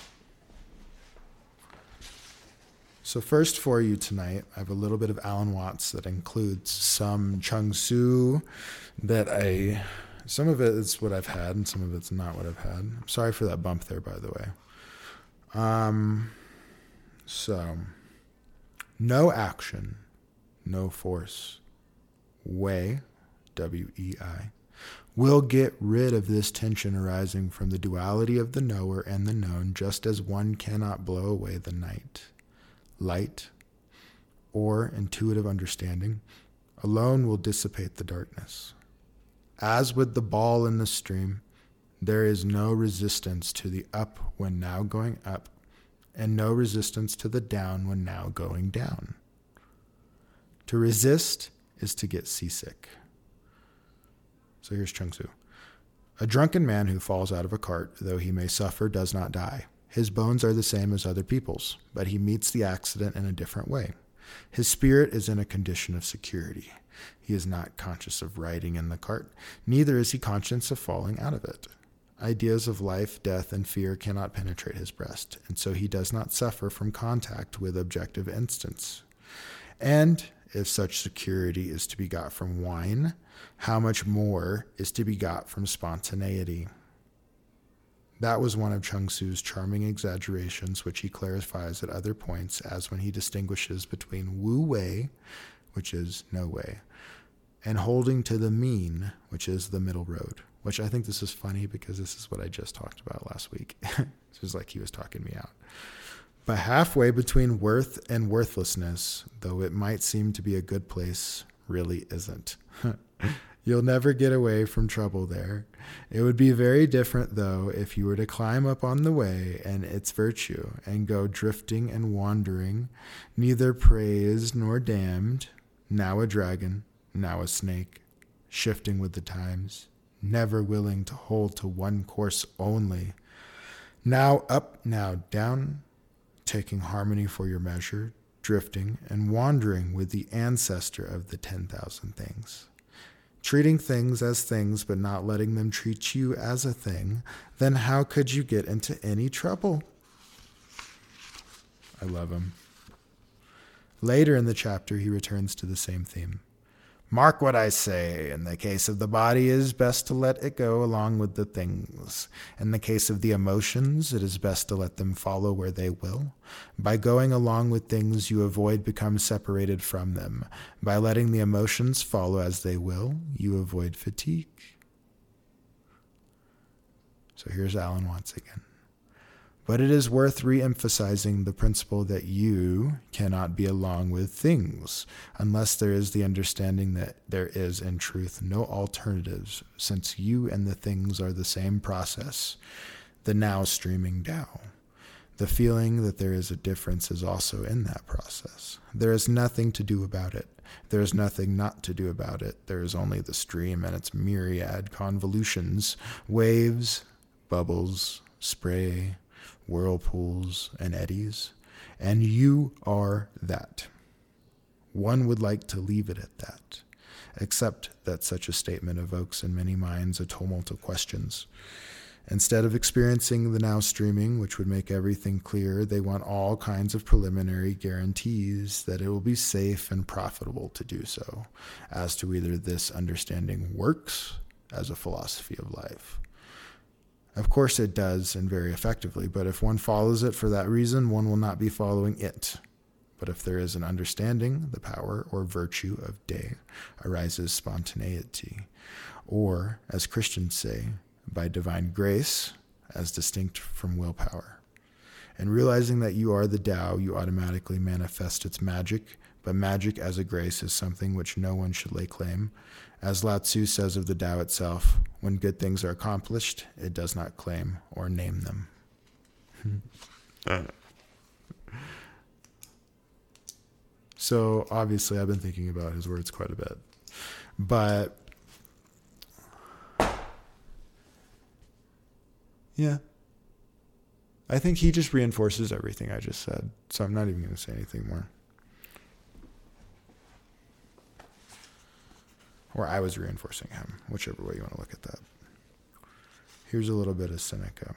So first for you tonight, I have a little bit of Alan Watts that includes some Chuang Tzu that I, some of it is what I've had and some of it's not what I've had. I'm sorry for that bump there, by the way. Um, so, no action, no force, Wei, W E I, will get rid of this tension arising from the duality of the knower and the known, just as one cannot blow away the night. Light or intuitive understanding alone will dissipate the darkness. As with the ball in the stream, there is no resistance to the up when now going up, and no resistance to the down when now going down. To resist is to get seasick. So here's Chuang Tzu. A drunken man who falls out of a cart, though he may suffer, does not die. His bones are the same as other people's, but he meets the accident in a different way. His spirit is in a condition of security. He is not conscious of riding in the cart, neither is he conscious of falling out of it. Ideas of life, death, and fear cannot penetrate his breast, and so he does not suffer from contact with objective instance. And if such security is to be got from wine, how much more is to be got from spontaneity? That was one of Chuang Tzu's charming exaggerations, which he clarifies at other points, as when he distinguishes between Wu Wei, which is no way, and holding to the mean, which is the middle road. Which I think this is funny because this is what I just talked about last week. It's just like he was talking me out. But halfway between worth and worthlessness, though it might seem to be a good place, really isn't. You'll never get away from trouble there. It would be very different, though, if you were to climb up on the way and its virtue and go drifting and wandering, neither praised nor damned, now a dragon, now a snake, shifting with the times, never willing to hold to one course only, now up, now down, taking harmony for your measure, drifting and wandering with the ancestor of the ten thousand things. Treating things as things, but not letting them treat you as a thing, then how could you get into any trouble? I love him. Later in the chapter, he returns to the same theme. Mark what I say. In the case of the body, it is best to let it go along with the things. In the case of the emotions, it is best to let them follow where they will. By going along with things, you avoid becoming separated from them. By letting the emotions follow as they will, you avoid fatigue. So here's Alan Watts again. But it is worth re-emphasizing the principle that you cannot be along with things unless there is the understanding that there is, in truth, no alternatives, since you and the things are the same process, the now streaming Tao. The feeling that there is a difference is also in that process. There is nothing to do about it. There is nothing not to do about it. There is only the stream and its myriad convolutions, waves, bubbles, spray, whirlpools, and eddies, and you are that. One would like to leave it at that, except that such a statement evokes in many minds a tumult of questions. Instead of experiencing the now streaming, which would make everything clear, they want all kinds of preliminary guarantees that it will be safe and profitable to do so, as to whether this understanding works as a philosophy of life. Of course it does, and very effectively, but if one follows it for that reason, one will not be following it. But if there is an understanding, the power or virtue of day arises spontaneity, or, as Christians say, by divine grace, as distinct from willpower. And realizing that you are the Tao, you automatically manifest its magic, but magic as a grace is something which no one should lay claim. As Lao Tzu says of the Tao itself, when good things are accomplished, it does not claim or name them. So obviously I've been thinking about his words quite a bit. But yeah, I think he just reinforces everything I just said. So I'm not even going to say anything more. Or I was reinforcing him, whichever way you want to look at that. Here's a little bit of Seneca.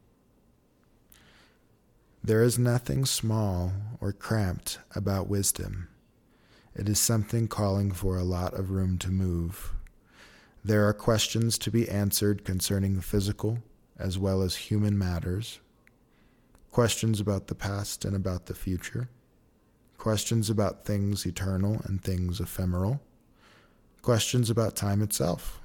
There is nothing small or cramped about wisdom. It is something calling for a lot of room to move. There are questions to be answered concerning the physical as well as human matters. Questions about the past and about the future. Questions about things eternal and things ephemeral. Questions about time itself.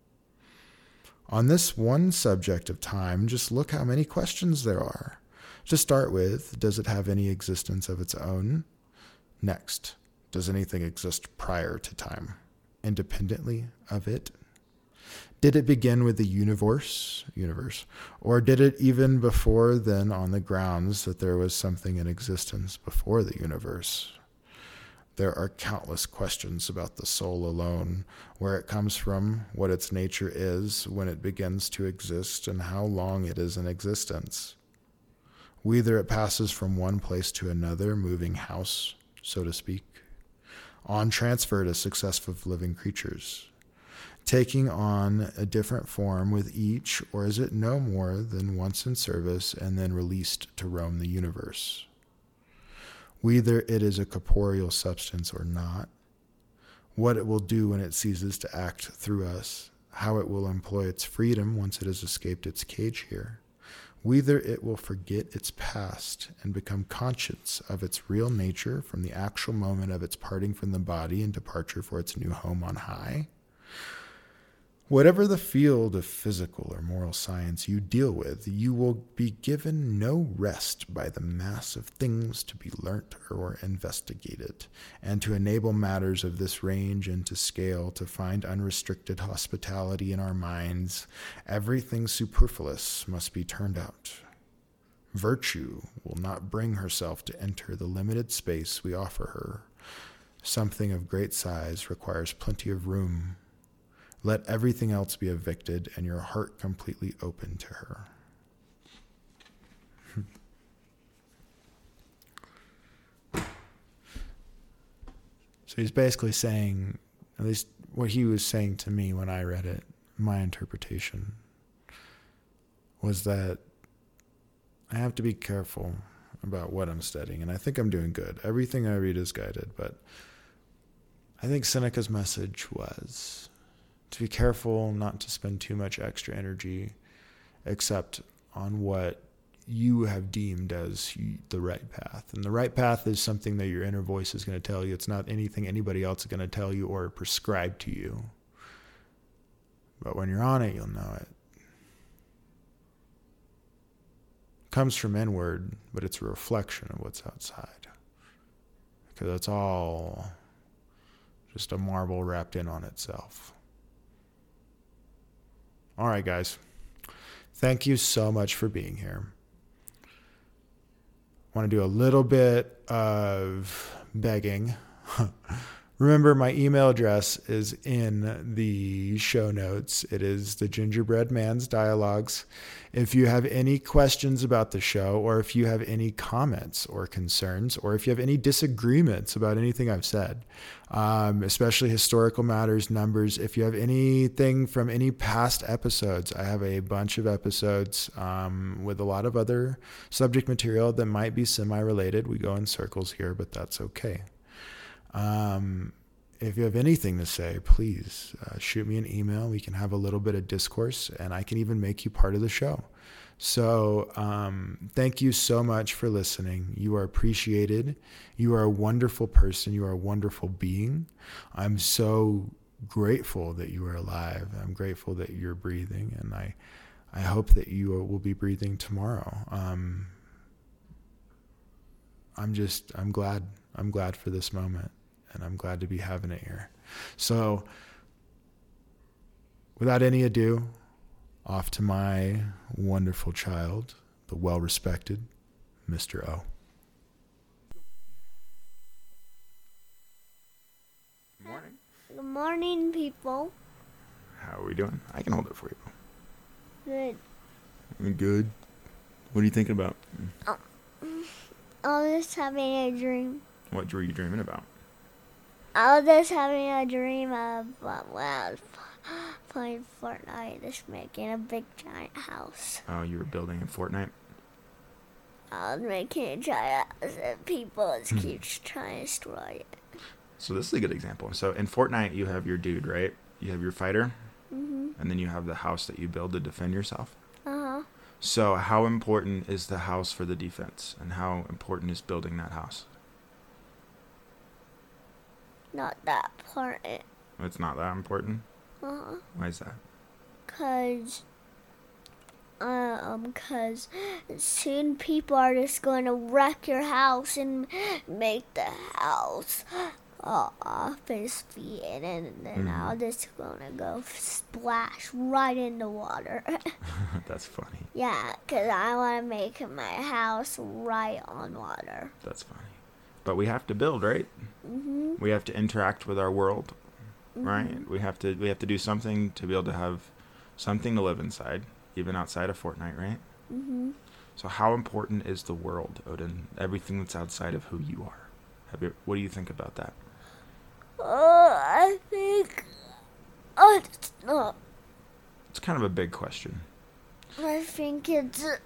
On this one subject of time, just look how many questions there are. To start with, does it have any existence of its own? Next, does anything exist prior to time, independently of it? Did it begin with the universe, universe, or did it even before then on the grounds that there was something in existence before the universe? There are countless questions about the soul alone, where it comes from, what its nature is when it begins to exist, and how long it is in existence. Whether it passes from one place to another, moving house, so to speak, on transfer to successive living creatures, taking on a different form with each, or is it no more than once in service and then released to roam the universe? Whether it is a corporeal substance or not, what it will do when it ceases to act through us, how it will employ its freedom once it has escaped its cage here, whether it will forget its past and become conscious of its real nature from the actual moment of its parting from the body and departure for its new home on high. Whatever the field of physical or moral science you deal with, you will be given no rest by the mass of things to be learnt or investigated, and to enable matters of this range and to scale to find unrestricted hospitality in our minds, everything superfluous must be turned out. Virtue will not bring herself to enter the limited space we offer her. Something of great size requires plenty of room. Let everything else be evicted and your heart completely open to her. So he's basically saying, at least what he was saying to me when I read it, my interpretation, was that I have to be careful about what I'm studying. And I think I'm doing good. Everything I read is guided. But I think Seneca's message was to be careful not to spend too much extra energy except on what you have deemed as the right path. And the right path is something that your inner voice is going to tell you. It's not anything anybody else is going to tell you or prescribe to you. But when you're on it, you'll know it. It comes from inward, but it's a reflection of what's outside. Because it's all just a marble wrapped in on itself. All right, guys. Thank you so much for being here. I want to do a little bit of begging. Remember, my email address is in the show notes. It is the Gingerbread Man's Dialogues. If you have any questions about the show, or if you have any comments or concerns, or if you have any disagreements about anything I've said, um, especially historical matters, numbers, if you have anything from any past episodes, I have a bunch of episodes um, with a lot of other subject material that might be semi-related. We go in circles here, but that's okay. Um, if you have anything to say, please uh, shoot me an email. We can have a little bit of discourse, and I can even make you part of the show. So um, thank you so much for listening. You are appreciated. You are a wonderful person. You are a wonderful being. I'm so grateful that you are alive. I'm grateful that you're breathing, and I, I hope that you will be breathing tomorrow. Um, I'm just, I'm glad. I'm glad for this moment. And I'm glad to be having it here. So, without any ado, off to my wonderful child, the well-respected Mister O. Good morning. Good morning, people. How are we doing? I can hold it for you. Good. We're good. What are you thinking about? Oh, I was just having a dream. What were you dreaming about? I was just having a dream of uh, when I was playing Fortnite, just making a big giant house. Oh, you were building in Fortnite? I was making a giant house and people just keep trying to destroy it. So this is a good example. So in Fortnite, you have your dude, right? You have your fighter, Mm-hmm. and then you have the house that you build to defend yourself. Uh-huh. So how important is the house for the defense, and how important is building that house? Not that important. It's not that important? Uh-huh. Why is that? Cause, um, cause soon people are just going to wreck your house and make the house uh, off his feet, and then, then Mhm. I'll just gonna go splash right in the water. That's funny. Yeah, cause I want to make my house right on water. That's funny. But we have to build, right? Mm-hmm. We have to interact with our world, Mm-hmm. right? We have to we have to do something to be able to have something to live inside, even outside of Fortnite, right? Mm-hmm. So how important is the world, Odin? Everything that's outside of who you are. Have you, what do you think about that? Oh, I think, oh, it's not. It's kind of a big question. I think it's uh,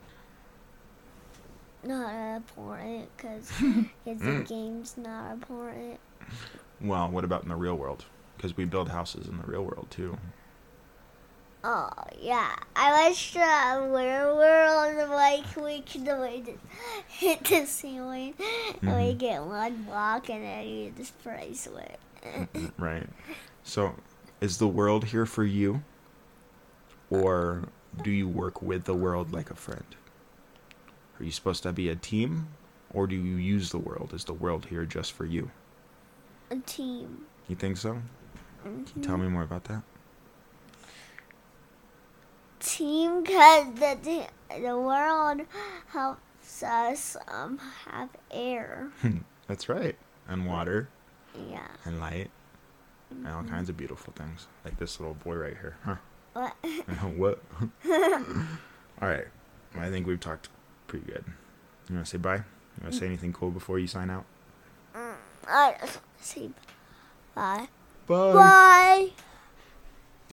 not important because the game's not important. Well, what about in the real world? Because we build houses in the real world too. Oh, yeah. I wish uh, we're, we're on the mic. We can just hit the ceiling Mm-hmm. and we get one block and then you just brace it. Right. So, is the world here for you? Or do you work with the world like a friend? Are you supposed to be a team? Or do you use the world? Is the world here just for you? A team. You think so? Mm-hmm. Can you tell me more about that? Team, because the, the world helps us um have air. That's right. And water. Yeah. And light. And all kinds of beautiful things. Like this little boy right here. Huh? What? What? All right. I think we've talked pretty good. You want to say bye? You want to say anything cool before you sign out? I just want to say bye. Bye. Bye.